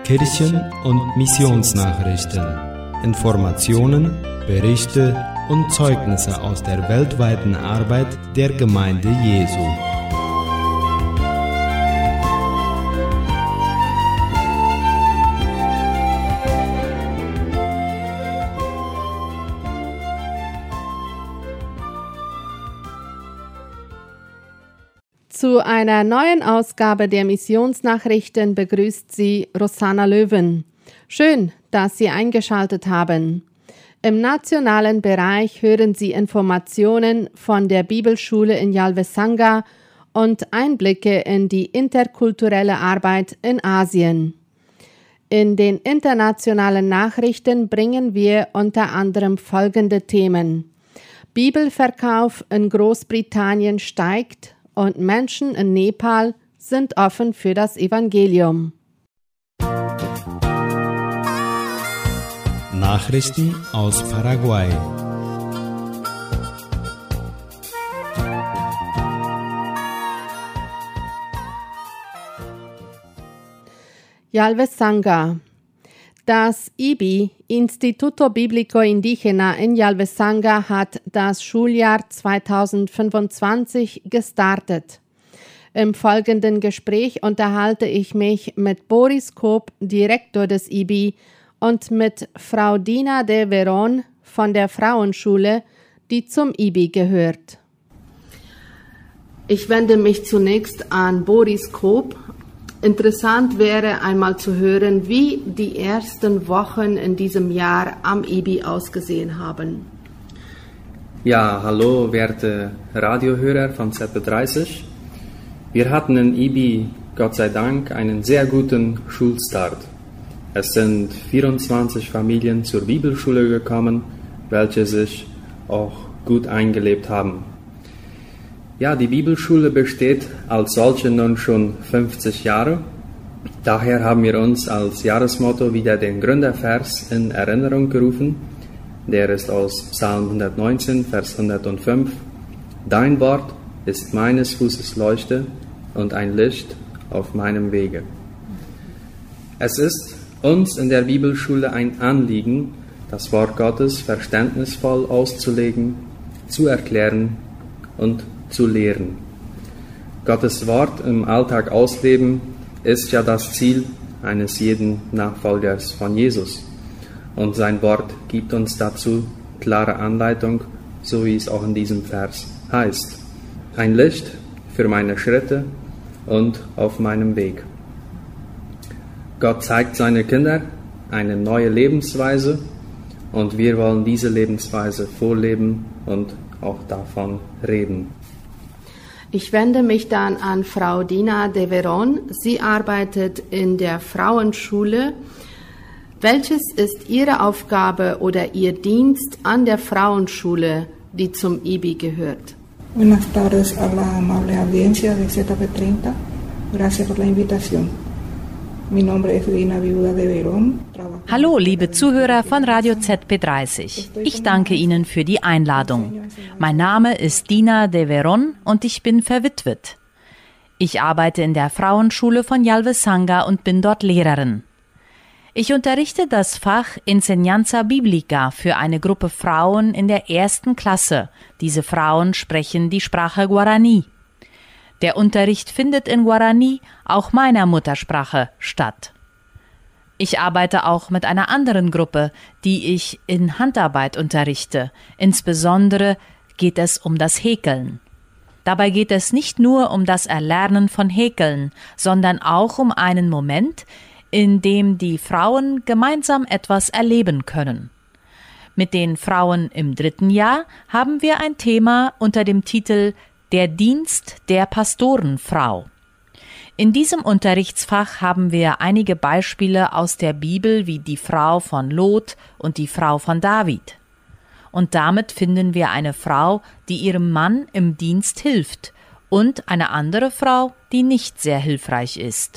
Kirchen- und Missionsnachrichten. Informationen, Berichte und Zeugnisse aus der weltweiten Arbeit der Gemeinde Jesu. Zu einer neuen Ausgabe der Missionsnachrichten begrüßt Sie Rosanna Löwen. Schön, dass Sie eingeschaltet haben. Im nationalen Bereich hören Sie Informationen von der Bibelschule in Yalvesanga und Einblicke in die interkulturelle Arbeit in Asien. In den internationalen Nachrichten bringen wir unter anderem folgende Themen: Bibelverkauf in Großbritannien steigt und Menschen in Nepal sind offen für das Evangelium. Nachrichten aus Paraguay. Yalvesanga. Das IBI, Instituto Bíblico Indígena in Yalvesanga, hat das Schuljahr 2025 gestartet. Im folgenden Gespräch unterhalte ich mich mit Boris Koop, Direktor des IBI, und mit Frau Dina de Veron von der Frauenschule, die zum IBI gehört. Ich wende mich zunächst an Boris Koop. Interessant wäre einmal zu hören, wie die ersten Wochen in diesem Jahr am IBI ausgesehen haben. Ja, hallo werte Radiohörer von ZB30. Wir hatten in IBI, Gott sei Dank, einen sehr guten Schulstart. Es sind 24 Familien zur Bibelschule gekommen, welche sich auch gut eingelebt haben. Ja, die Bibelschule besteht als solche nun schon 50 Jahre. Daher haben wir uns als Jahresmotto wieder den Gründervers in Erinnerung gerufen. Der ist aus Psalm 119, Vers 105. Dein Wort ist meines Fußes Leuchte und ein Licht auf meinem Wege. Es ist uns in der Bibelschule ein Anliegen, das Wort Gottes verständnisvoll auszulegen, zu erklären und zu lehren. Gottes Wort im Alltag ausleben ist ja das Ziel eines jeden Nachfolgers von Jesus. Und sein Wort gibt uns dazu klare Anleitung, so wie es auch in diesem Vers heißt. Ein Licht für meine Schritte und auf meinem Weg. Gott zeigt seine Kinder eine neue Lebensweise und wir wollen diese Lebensweise vorleben und auch davon reden. Ich wende mich dann an Frau Dina de Veron. Sie arbeitet in der Frauenschule. Welches ist Ihre Aufgabe oder Ihr Dienst an der Frauenschule, die zum IBI gehört? Buenas tardes a la amable audiencia de ZP30. Gracias por la invitación. Mi nombre es Dina Viuda de Verón. Hallo, liebe Zuhörer von Radio ZP30. Ich danke Ihnen für die Einladung. Mein Name ist Dina de Veron und ich bin verwitwet. Ich arbeite in der Frauenschule von Yalvesanga und bin dort Lehrerin. Ich unterrichte das Fach Enseñanza Bíblica für eine Gruppe Frauen in der 1. Klasse. Diese Frauen sprechen die Sprache Guarani. Der Unterricht findet in Guarani, auch meiner Muttersprache, statt. Ich arbeite auch mit einer anderen Gruppe, die ich in Handarbeit unterrichte. Insbesondere geht es um das Häkeln. Dabei geht es nicht nur um das Erlernen von Häkeln, sondern auch um einen Moment, in dem die Frauen gemeinsam etwas erleben können. Mit den Frauen im 3. Jahr haben wir ein Thema unter dem Titel Der Dienst der Pastorenfrau. In diesem Unterrichtsfach haben wir einige Beispiele aus der Bibel wie die Frau von Lot und die Frau von David. Und damit finden wir eine Frau, die ihrem Mann im Dienst hilft und eine andere Frau, die nicht sehr hilfreich ist.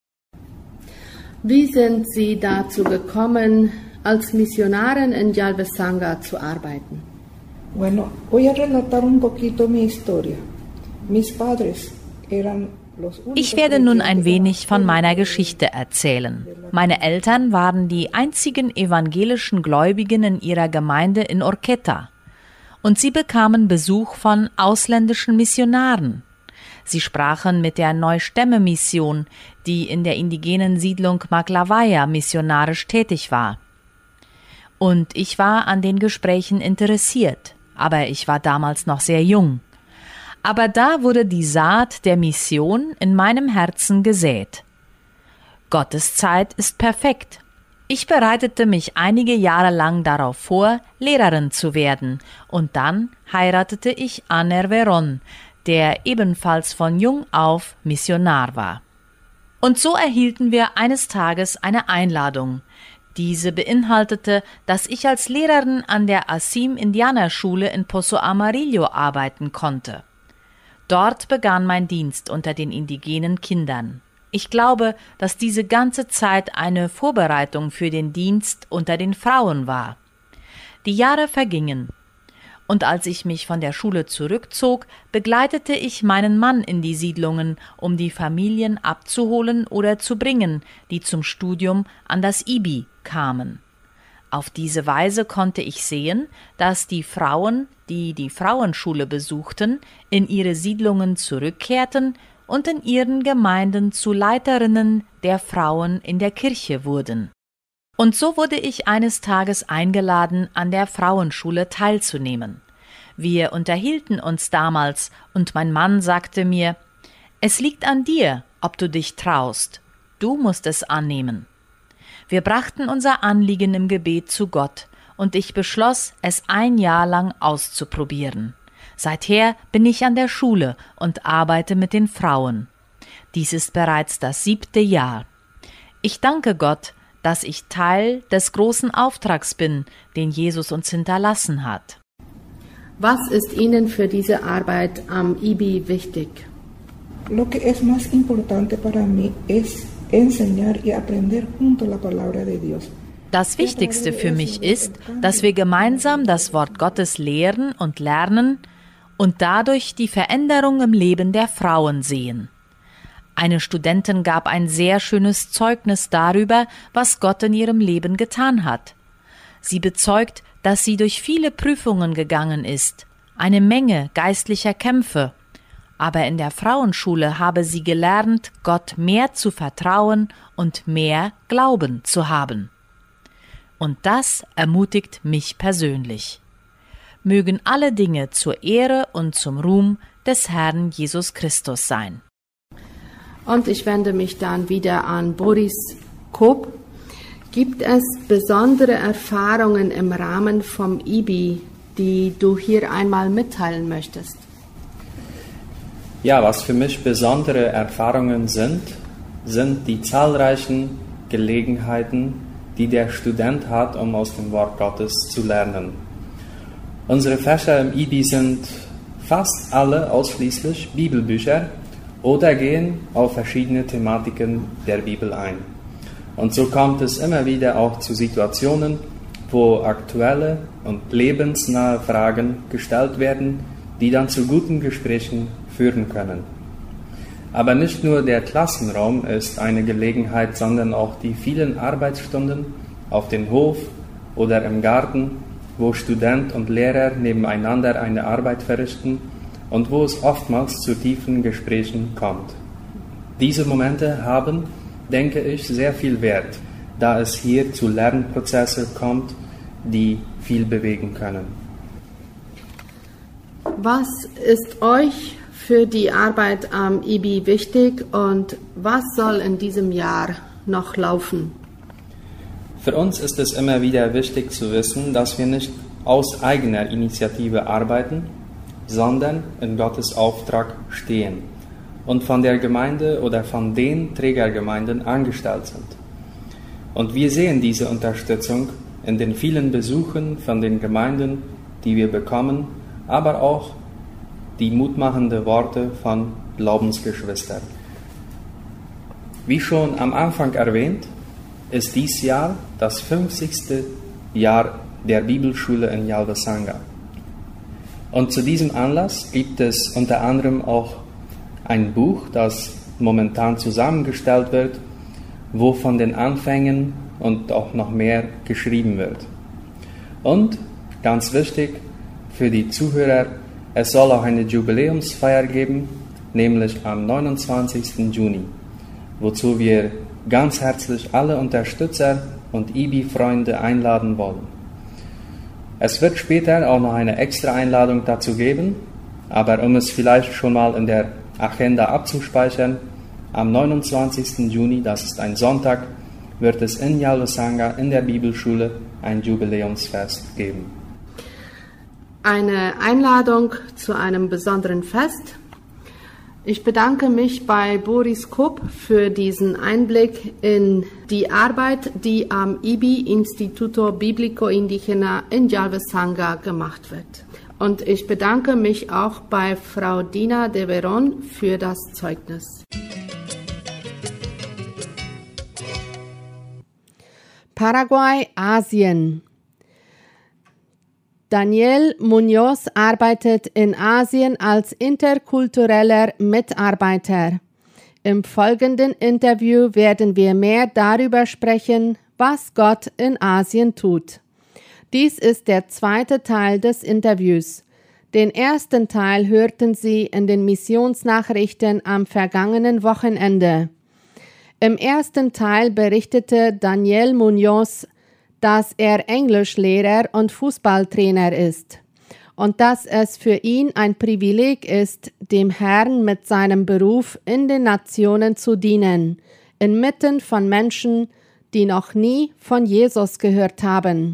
Wie sind Sie dazu gekommen, als Missionarin in Yalvesanga zu arbeiten? Bueno, voy a relatar un poquito mi historia. Mis padres eran Ich werde nun ein wenig von meiner Geschichte erzählen. Meine Eltern waren die einzigen evangelischen Gläubigen in ihrer Gemeinde in Orqueta. Und sie bekamen Besuch von ausländischen Missionaren. Sie sprachen mit der Neustämme-Mission, die in der indigenen Siedlung Maclavaya missionarisch tätig war. Und ich war an den Gesprächen interessiert, aber ich war damals noch sehr jung. Aber da wurde die Saat der Mission in meinem Herzen gesät. Gottes Zeit ist perfekt. Ich bereitete mich einige Jahre lang darauf vor, Lehrerin zu werden, und dann heiratete ich Aner Veron, der ebenfalls von jung auf Missionar war. Und so erhielten wir eines Tages eine Einladung. Diese beinhaltete, dass ich als Lehrerin an der Asim-Indianerschule in Pozo Amarillo arbeiten konnte. Dort begann mein Dienst unter den indigenen Kindern. Ich glaube, dass diese ganze Zeit eine Vorbereitung für den Dienst unter den Frauen war. Die Jahre vergingen. Und als ich mich von der Schule zurückzog, begleitete ich meinen Mann in die Siedlungen, um die Familien abzuholen oder zu bringen, die zum Studium an das IBI kamen. Auf diese Weise konnte ich sehen, dass die Frauen, die die Frauenschule besuchten, in ihre Siedlungen zurückkehrten und in ihren Gemeinden zu Leiterinnen der Frauen in der Kirche wurden. Und so wurde ich eines Tages eingeladen, an der Frauenschule teilzunehmen. Wir unterhielten uns damals und mein Mann sagte mir, es liegt an dir, ob du dich traust. Du musst es annehmen. Wir brachten unser Anliegen im Gebet zu Gott und ich beschloss, es ein Jahr lang auszuprobieren. Seither bin ich an der Schule und arbeite mit den Frauen. Dies ist bereits das 7. Jahr. Ich danke Gott, dass ich Teil des großen Auftrags bin, den Jesus uns hinterlassen hat. Was ist Ihnen für diese Arbeit am IBI wichtig? Lo que es más importante para mí es enseñar y aprender juntos la palabra de Dios. Das Wichtigste für mich ist, dass wir gemeinsam das Wort Gottes lehren und lernen und dadurch die Veränderung im Leben der Frauen sehen. Eine Studentin gab ein sehr schönes Zeugnis darüber, was Gott in ihrem Leben getan hat. Sie bezeugt, dass sie durch viele Prüfungen gegangen ist, eine Menge geistlicher Kämpfe, aber in der Frauenschule habe sie gelernt, Gott mehr zu vertrauen und mehr Glauben zu haben. Und das ermutigt mich persönlich. Mögen alle Dinge zur Ehre und zum Ruhm des Herrn Jesus Christus sein. Und ich wende mich dann wieder an Boris Kopp. Gibt es besondere Erfahrungen im Rahmen vom IBI, die du hier einmal mitteilen möchtest? Ja, was für mich besondere Erfahrungen sind die zahlreichen Gelegenheiten, die der Student hat, um aus dem Wort Gottes zu lernen. Unsere Fächer im IBI sind fast alle ausschließlich Bibelbücher oder gehen auf verschiedene Thematiken der Bibel ein. Und so kommt es immer wieder auch zu Situationen, wo aktuelle und lebensnahe Fragen gestellt werden, die dann zu guten Gesprächen führen können. Aber nicht nur der Klassenraum ist eine Gelegenheit, sondern auch die vielen Arbeitsstunden auf dem Hof oder im Garten, wo Student und Lehrer nebeneinander eine Arbeit verrichten und wo es oftmals zu tiefen Gesprächen kommt. Diese Momente haben, denke ich, sehr viel Wert, da es hier zu Lernprozessen kommt, die viel bewegen können. Was ist euch für die Arbeit am IBI wichtig und was soll in diesem Jahr noch laufen? Für uns ist es immer wieder wichtig zu wissen, dass wir nicht aus eigener Initiative arbeiten, sondern in Gottes Auftrag stehen und von der Gemeinde oder von den Trägergemeinden angestellt sind. Und wir sehen diese Unterstützung in den vielen Besuchen von den Gemeinden, die wir bekommen, aber auch die mutmachenden Worte von Glaubensgeschwistern. Wie schon am Anfang erwähnt, ist dies Jahr das 50. Jahr der Bibelschule in Yalvasanga. Und zu diesem Anlass gibt es unter anderem auch ein Buch, das momentan zusammengestellt wird, wo von den Anfängen und auch noch mehr geschrieben wird. Und, ganz wichtig für die Zuhörer, es soll auch eine Jubiläumsfeier geben, nämlich am 29. Juni, wozu wir ganz herzlich alle Unterstützer und IBI-Freunde einladen wollen. Es wird später auch noch eine extra Einladung dazu geben, aber um es vielleicht schon mal in der Agenda abzuspeichern, am 29. Juni, das ist ein Sonntag, wird es in Yalosanga in der Bibelschule ein Jubiläumsfest geben. Eine Einladung zu einem besonderen Fest. Ich bedanke mich bei Boris Kopp für diesen Einblick in die Arbeit, die am IBI Instituto Biblico Indígena in Yalosanga gemacht wird. Und ich bedanke mich auch bei Frau Dina de Veron für das Zeugnis. Paraguay, Asien. Daniel Muñoz arbeitet in Asien als interkultureller Mitarbeiter. Im folgenden Interview werden wir mehr darüber sprechen, was Gott in Asien tut. Dies ist der zweite Teil des Interviews. Den ersten Teil hörten Sie in den Missionsnachrichten am vergangenen Wochenende. Im ersten Teil berichtete Daniel Muñoz, dass er Englischlehrer und Fußballtrainer ist und dass es für ihn ein Privileg ist, dem Herrn mit seinem Beruf in den Nationen zu dienen, inmitten von Menschen, die noch nie von Jesus gehört haben.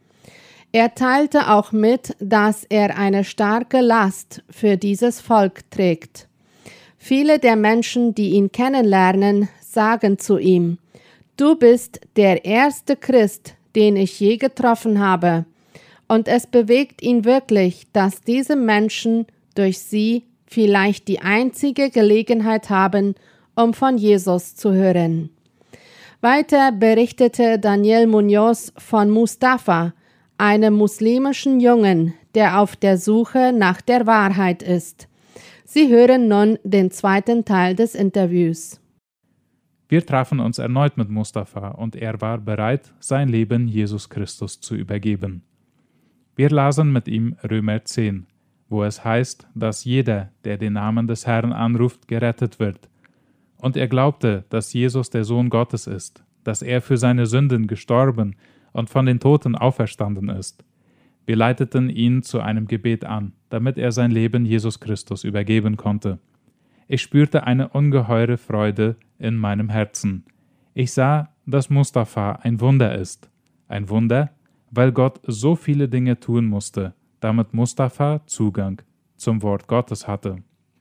Er teilte auch mit, dass er eine starke Last für dieses Volk trägt. Viele der Menschen, die ihn kennenlernen, sagen zu ihm: Du bist der erste Christ, den ich je getroffen habe. Und es bewegt ihn wirklich, dass diese Menschen durch sie vielleicht die einzige Gelegenheit haben, um von Jesus zu hören. Weiter berichtete Daniel Muñoz von Mustafa, einem muslimischen Jungen, der auf der Suche nach der Wahrheit ist. Sie hören nun den zweiten Teil des Interviews. Wir trafen uns erneut mit Mustafa und er war bereit, sein Leben Jesus Christus zu übergeben. Wir lasen mit ihm Römer 10, wo es heißt, dass jeder, der den Namen des Herrn anruft, gerettet wird. Und er glaubte, dass Jesus der Sohn Gottes ist, dass er für seine Sünden gestorben und von den Toten auferstanden ist. Wir leiteten ihn zu einem Gebet an, damit er sein Leben Jesus Christus übergeben konnte. Ich spürte eine ungeheure Freude in meinem Herzen. Ich sah, dass Mustafa ein Wunder ist. Ein Wunder, weil Gott so viele Dinge tun musste, damit Mustafa Zugang zum Wort Gottes hatte.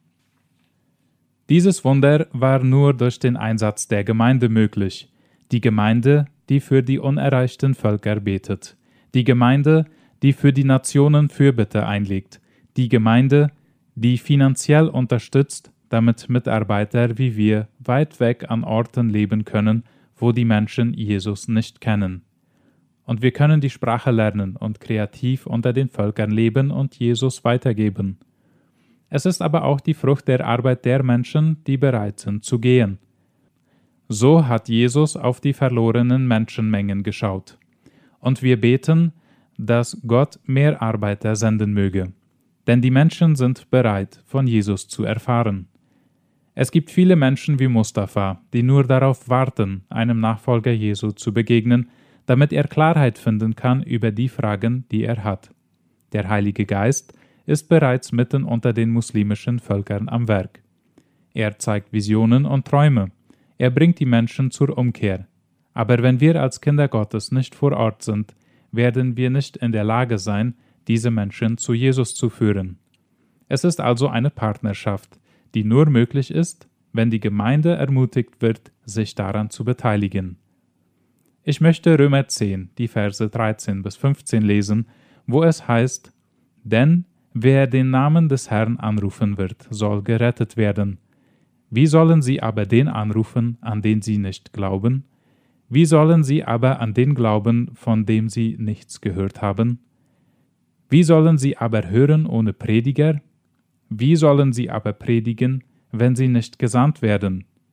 Dieses Wunder war nur durch den Einsatz der Gemeinde möglich. Die Gemeinde, die für die unerreichten Völker betet. Die Gemeinde, die für die Nationen Fürbitte einlegt. Die Gemeinde, die finanziell unterstützt, damit Mitarbeiter wie wir weit weg an Orten leben können, wo die Menschen Jesus nicht kennen. Und wir können die Sprache lernen und kreativ unter den Völkern leben und Jesus weitergeben. Es ist aber auch die Frucht der Arbeit der Menschen, die bereit sind zu gehen. So hat Jesus auf die verlorenen Menschenmengen geschaut. Und wir beten, dass Gott mehr Arbeiter senden möge. Denn die Menschen sind bereit, von Jesus zu erfahren. Es gibt viele Menschen wie Mustafa, die nur darauf warten, einem Nachfolger Jesu zu begegnen, damit er Klarheit finden kann über die Fragen, die er hat. Der Heilige Geist ist bereits mitten unter den muslimischen Völkern am Werk. Er zeigt Visionen und Träume. Er bringt die Menschen zur Umkehr. Aber wenn wir als Kinder Gottes nicht vor Ort sind, werden wir nicht in der Lage sein, diese Menschen zu Jesus zu führen. Es ist also eine Partnerschaft, die nur möglich ist, wenn die Gemeinde ermutigt wird, sich daran zu beteiligen. Ich möchte Römer 10, die Verse 13 bis 15 lesen, wo es heißt: Denn wer den Namen des Herrn anrufen wird, soll gerettet werden. Wie sollen sie aber den anrufen, an den sie nicht glauben? Wie sollen sie aber an den glauben, von dem sie nichts gehört haben? Wie sollen sie aber hören ohne Prediger? Wie sollen sie aber predigen, wenn sie nicht gesandt werden?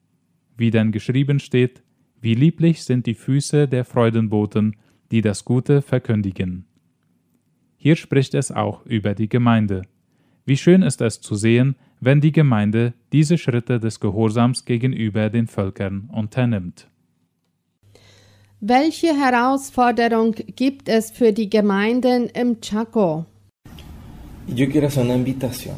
wie denn geschrieben steht, wie lieblich sind die Füße der Freudenboten, die das Gute verkündigen. Hier spricht es auch über die Gemeinde. Wie schön ist es zu sehen, wenn die Gemeinde diese Schritte des Gehorsams gegenüber den Völkern unternimmt. Welche Herausforderung gibt es für die Gemeinden im Chaco? Yo quiero hacer una invitación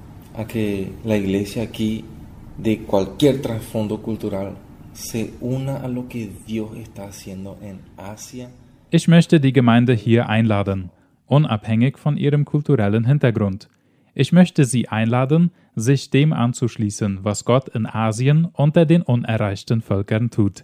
a que la iglesia aquí, de cualquier trasfondo cultural, se una a lo que Dios está haciendo en Asia. Ich möchte die Gemeinde hier einladen, unabhängig von ihrem kulturellen Hintergrund. Ich möchte sie einladen, sich dem anzuschließen, was Gott in Asien unter den unerreichten Völkern tut.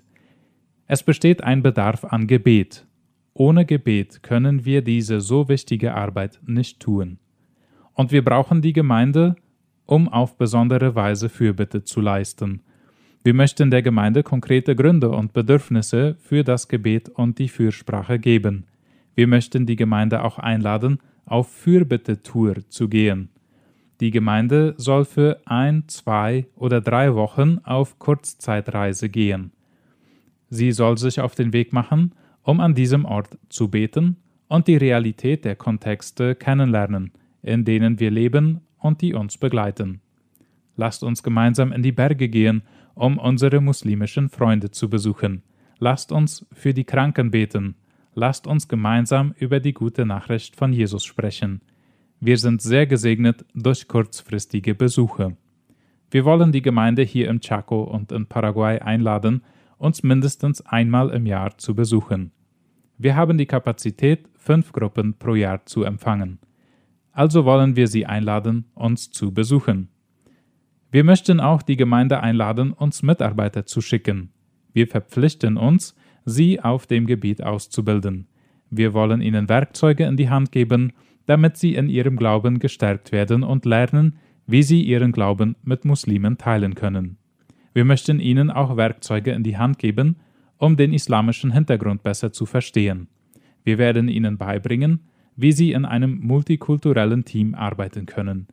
Es besteht ein Bedarf an Gebet. Ohne Gebet können wir diese so wichtige Arbeit nicht tun. Und wir brauchen die Gemeinde, um auf besondere Weise Fürbitte zu leisten. Wir möchten der Gemeinde konkrete Gründe und Bedürfnisse für das Gebet und die Fürsprache geben. Wir möchten die Gemeinde auch einladen, auf Fürbittetour zu gehen. Die Gemeinde soll für 1, 2 oder 3 Wochen auf Kurzzeitreise gehen. Sie soll sich auf den Weg machen, um an diesem Ort zu beten und die Realität der Kontexte kennenlernen, in denen wir leben und die uns begleiten. Lasst uns gemeinsam in die Berge gehen, um unsere muslimischen Freunde zu besuchen. Lasst uns für die Kranken beten. Lasst uns gemeinsam über die gute Nachricht von Jesus sprechen. Wir sind sehr gesegnet durch kurzfristige Besuche. Wir wollen die Gemeinde hier im Chaco und in Paraguay einladen, uns mindestens einmal im Jahr zu besuchen. Wir haben die Kapazität, 5 Gruppen pro Jahr zu empfangen. Also wollen wir Sie einladen, uns zu besuchen. Wir möchten auch die Gemeinde einladen, uns Mitarbeiter zu schicken. Wir verpflichten uns, sie auf dem Gebiet auszubilden. Wir wollen ihnen Werkzeuge in die Hand geben, damit sie in ihrem Glauben gestärkt werden und lernen, wie sie ihren Glauben mit Muslimen teilen können. Wir möchten ihnen auch Werkzeuge in die Hand geben, um den islamischen Hintergrund besser zu verstehen. Wir werden ihnen beibringen, wie sie in einem multikulturellen Team arbeiten können.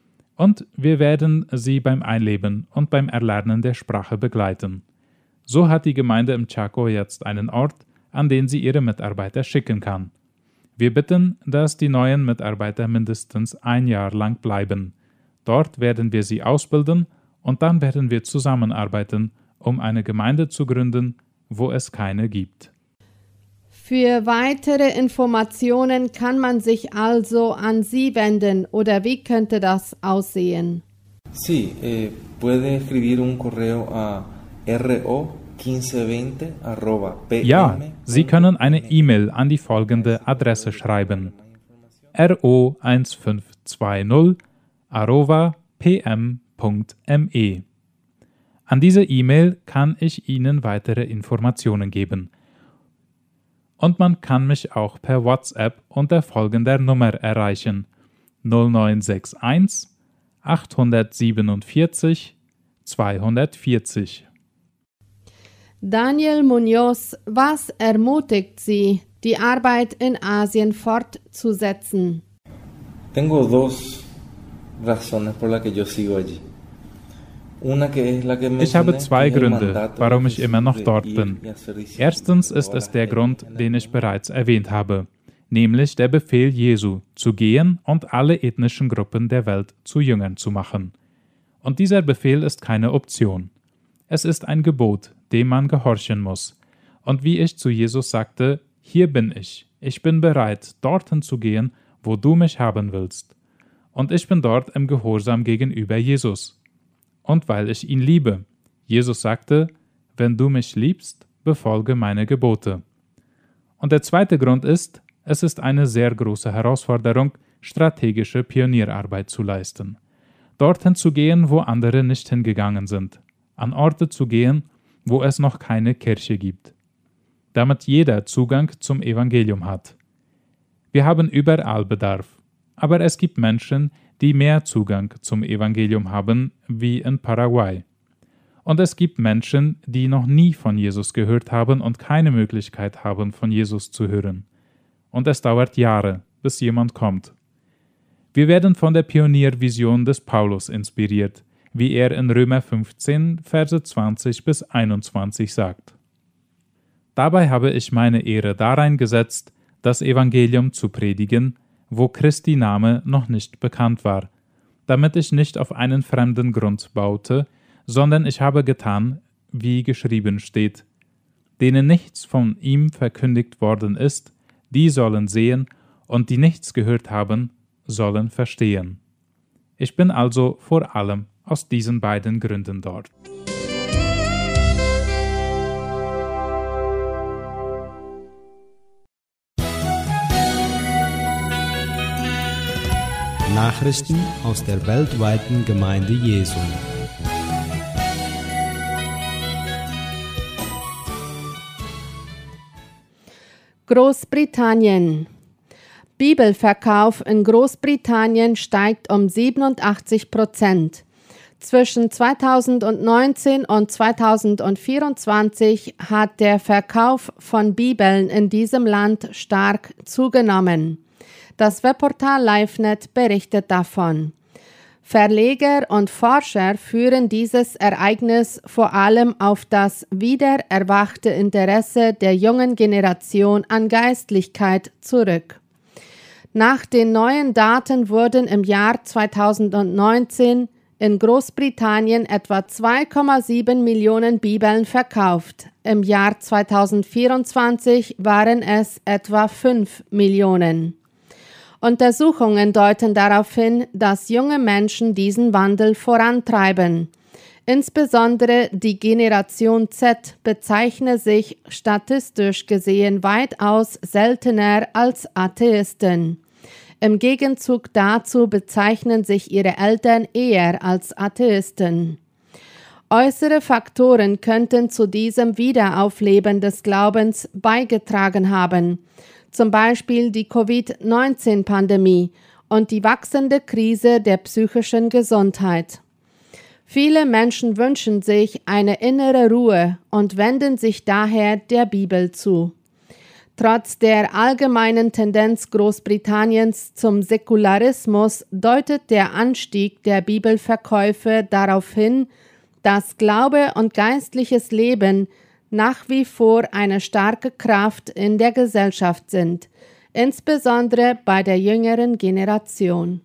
Und wir werden sie beim Einleben und beim Erlernen der Sprache begleiten. So hat die Gemeinde im Chaco jetzt einen Ort, an den sie ihre Mitarbeiter schicken kann. Wir bitten, dass die neuen Mitarbeiter mindestens 1 Jahr lang bleiben. Dort werden wir sie ausbilden und dann werden wir zusammenarbeiten, um eine Gemeinde zu gründen, wo es keine gibt. Für weitere Informationen kann man sich also an Sie wenden oder wie könnte das aussehen? Sí, puede escribir un correo a ro1520@pm. Ja, Sie können eine E-Mail an die folgende Adresse schreiben: ro1520@pm.me. An diese E-Mail kann ich Ihnen weitere Informationen geben. Und man kann mich auch per WhatsApp unter folgender Nummer erreichen: 0961 847 240. Daniel Muñoz, was ermutigt Sie, die Arbeit in Asien fortzusetzen? Tengo 2 razones por las que yo sigo allí. Ich habe 2 Gründe, warum ich immer noch dort bin. Erstens ist es der Grund, den ich bereits erwähnt habe, nämlich der Befehl Jesu, zu gehen und alle ethnischen Gruppen der Welt zu Jüngern zu machen. Und dieser Befehl ist keine Option. Es ist ein Gebot, dem man gehorchen muss. Und wie ich zu Jesus sagte, hier bin ich bin bereit, dorthin zu gehen, wo du mich haben willst. Und ich bin dort im Gehorsam gegenüber Jesus. Und weil ich ihn liebe. Jesus sagte, wenn du mich liebst, befolge meine Gebote. Und der zweite Grund ist, es ist eine sehr große Herausforderung, strategische Pionierarbeit zu leisten. Dorthin zu gehen, wo andere nicht hingegangen sind. An Orte zu gehen, wo es noch keine Kirche gibt. Damit jeder Zugang zum Evangelium hat. Wir haben überall Bedarf. Aber es gibt Menschen, die mehr Zugang zum Evangelium haben, wie in Paraguay. Und es gibt Menschen, die noch nie von Jesus gehört haben und keine Möglichkeit haben, von Jesus zu hören. Und es dauert Jahre, bis jemand kommt. Wir werden von der Pioniervision des Paulus inspiriert. wie er in Römer 15, Verse 20 bis 21 sagt. Dabei habe ich meine Ehre darein gesetzt, das Evangelium zu predigen, wo Christi Name noch nicht bekannt war, damit ich nicht auf einen fremden Grund baute, sondern ich habe getan, wie geschrieben steht. Denen nichts von ihm verkündigt worden ist, die sollen sehen, und die nichts gehört haben, sollen verstehen. Ich bin also vor allem aus diesen beiden Gründen dort. Nachrichten aus der weltweiten Gemeinde Jesu. Großbritannien. Bibelverkauf in Großbritannien steigt um 87%. Zwischen 2019 und 2024 hat der Verkauf von Bibeln in diesem Land stark zugenommen. Das Webportal LiveNet berichtet davon. Verleger und Forscher führen dieses Ereignis vor allem auf das wiedererwachte Interesse der jungen Generation an Geistlichkeit zurück. Nach den neuen Daten wurden im Jahr 2019 in Großbritannien etwa 2,7 Millionen Bibeln verkauft. Im Jahr 2024 waren es etwa 5 Millionen. Untersuchungen deuten darauf hin, dass junge Menschen diesen Wandel vorantreiben. Insbesondere die Generation Z bezeichne sich statistisch gesehen weitaus seltener als Atheisten. Im Gegenzug dazu bezeichnen sich ihre Eltern eher als Atheisten. Äußere Faktoren könnten zu diesem Wiederaufleben des Glaubens beigetragen haben, zum Beispiel die Covid-19-Pandemie und die wachsende Krise der psychischen Gesundheit. Viele Menschen wünschen sich eine innere Ruhe und wenden sich daher der Bibel zu. Trotz der allgemeinen Tendenz Großbritanniens zum Säkularismus deutet der Anstieg der Bibelverkäufe darauf hin, dass Glaube und geistliches Leben nach wie vor eine starke Kraft in der Gesellschaft sind, insbesondere bei der jüngeren Generation.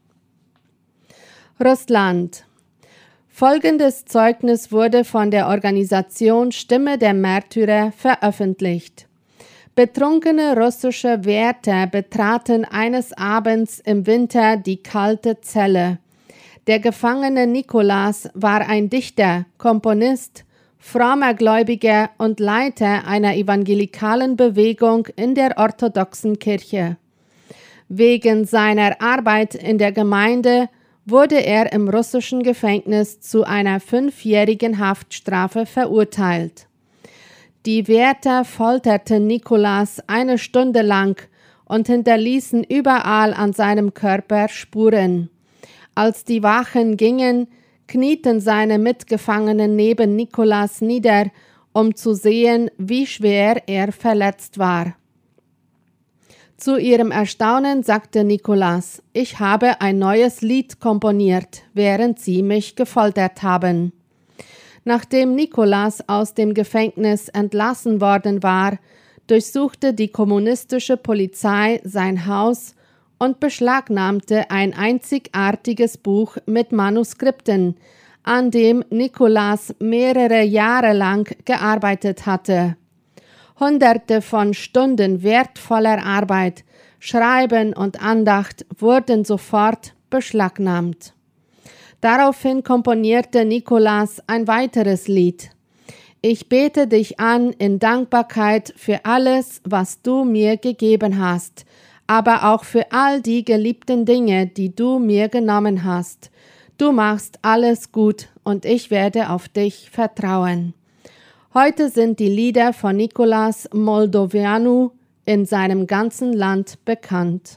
Russland. Folgendes Zeugnis wurde von der Organisation Stimme der Märtyrer veröffentlicht. Betrunkene russische Wärter betraten eines Abends im Winter die kalte Zelle. Der Gefangene Nikolas war ein Dichter, Komponist, frommer Gläubiger und Leiter einer evangelikalen Bewegung in der orthodoxen Kirche. Wegen seiner Arbeit in der Gemeinde wurde er im russischen Gefängnis zu einer 5-jährigen Haftstrafe verurteilt. Die Wärter folterten Nikolas 1 Stunde lang und hinterließen überall an seinem Körper Spuren. Als die Wachen gingen, knieten seine Mitgefangenen neben Nikolas nieder, um zu sehen, wie schwer er verletzt war. Zu ihrem Erstaunen sagte Nikolas: „Ich habe ein neues Lied komponiert, während sie mich gefoltert haben." Nachdem Nikolas aus dem Gefängnis entlassen worden war, durchsuchte die kommunistische Polizei sein Haus und beschlagnahmte ein einzigartiges Buch mit Manuskripten, an dem Nikolas mehrere Jahre lang gearbeitet hatte. Hunderte von Stunden wertvoller Arbeit, Schreiben und Andacht wurden sofort beschlagnahmt. Daraufhin komponierte Nikolas ein weiteres Lied. „Ich bete dich an in Dankbarkeit für alles, was du mir gegeben hast, aber auch für all die geliebten Dinge, die du mir genommen hast. Du machst alles gut und ich werde auf dich vertrauen." Heute sind die Lieder von Nikolas Moldoveanu in seinem ganzen Land bekannt.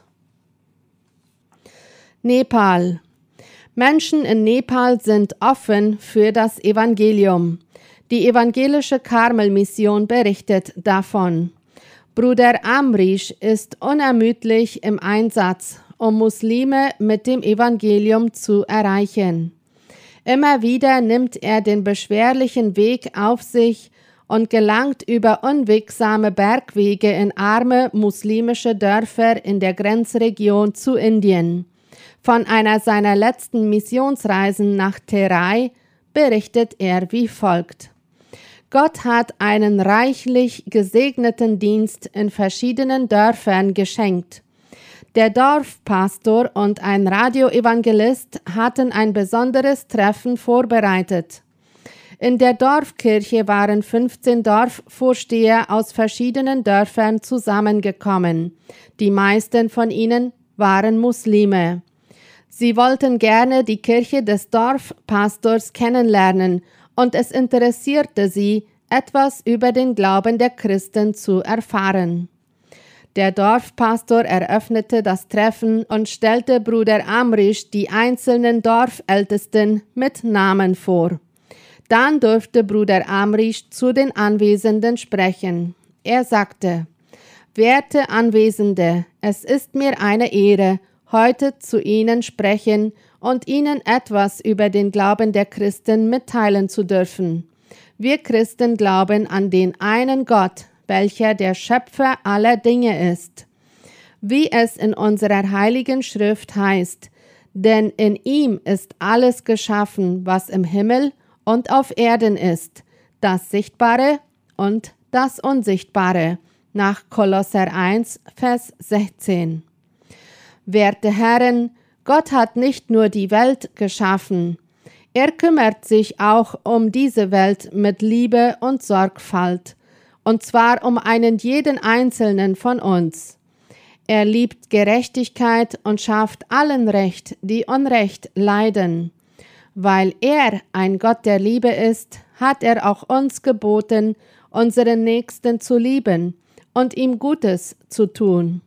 Nepal. Menschen in Nepal sind offen für das Evangelium. Die evangelische Karmel-Mission berichtet davon. Bruder Amrish ist unermüdlich im Einsatz, um Muslime mit dem Evangelium zu erreichen. Immer wieder nimmt er den beschwerlichen Weg auf sich und gelangt über unwegsame Bergwege in arme muslimische Dörfer in der Grenzregion zu Indien. Von einer seiner letzten Missionsreisen nach Terai berichtet er wie folgt: Gott hat einen reichlich gesegneten Dienst in verschiedenen Dörfern geschenkt. Der Dorfpastor und ein Radioevangelist hatten ein besonderes Treffen vorbereitet. In der Dorfkirche waren 15 Dorfvorsteher aus verschiedenen Dörfern zusammengekommen. Die meisten von ihnen waren Muslime. Sie wollten gerne die Kirche des Dorfpastors kennenlernen und es interessierte sie, etwas über den Glauben der Christen zu erfahren. Der Dorfpastor eröffnete das Treffen und stellte Bruder Amrisch die einzelnen Dorfältesten mit Namen vor. Dann durfte Bruder Amrisch zu den Anwesenden sprechen. Er sagte: Werte Anwesende, es ist mir eine Ehre, heute zu Ihnen sprechen und Ihnen etwas über den Glauben der Christen mitteilen zu dürfen. Wir Christen glauben an den einen Gott, welcher der Schöpfer aller Dinge ist. Wie es in unserer heiligen Schrift heißt: Denn in ihm ist alles geschaffen, was im Himmel und auf Erden ist, das Sichtbare und das Unsichtbare, nach Kolosser 1, Vers 16. Werte Herren, Gott hat nicht nur die Welt geschaffen, er kümmert sich auch um diese Welt mit Liebe und Sorgfalt, und zwar um einen jeden Einzelnen von uns. Er liebt Gerechtigkeit und schafft allen Recht, die Unrecht leiden. Weil er ein Gott der Liebe ist, hat er auch uns geboten, unseren Nächsten zu lieben und ihm Gutes zu tun.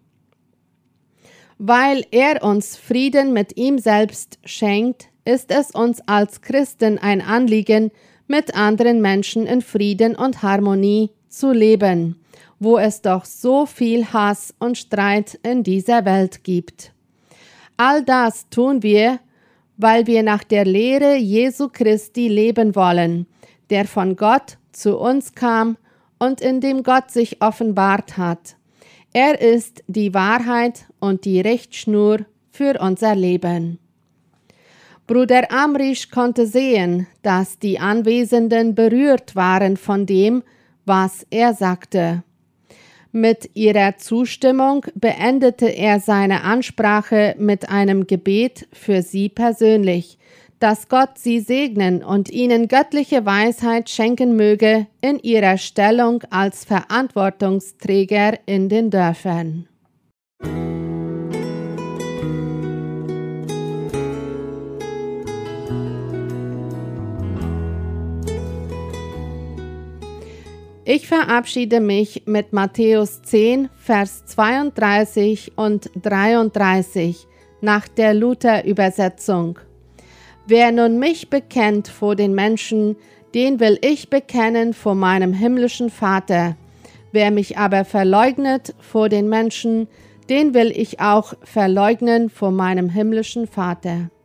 Weil er uns Frieden mit ihm selbst schenkt, ist es uns als Christen ein Anliegen, mit anderen Menschen in Frieden und Harmonie zu leben, wo es doch so viel Hass und Streit in dieser Welt gibt. All das tun wir, weil wir nach der Lehre Jesu Christi leben wollen, der von Gott zu uns kam und in dem Gott sich offenbart hat. Er ist die Wahrheit und die Richtschnur für unser Leben. Bruder Amrisch konnte sehen, dass die Anwesenden berührt waren von dem, was er sagte. Mit ihrer Zustimmung beendete er seine Ansprache mit einem Gebet für sie persönlich, dass Gott sie segnen und ihnen göttliche Weisheit schenken möge in ihrer Stellung als Verantwortungsträger in den Dörfern. Ich verabschiede mich mit Matthäus 10, Vers 32 und 33 nach der Luther-Übersetzung. Wer nun mich bekennt vor den Menschen, den will ich bekennen vor meinem himmlischen Vater. Wer mich aber verleugnet vor den Menschen, den will ich auch verleugnen vor meinem himmlischen Vater.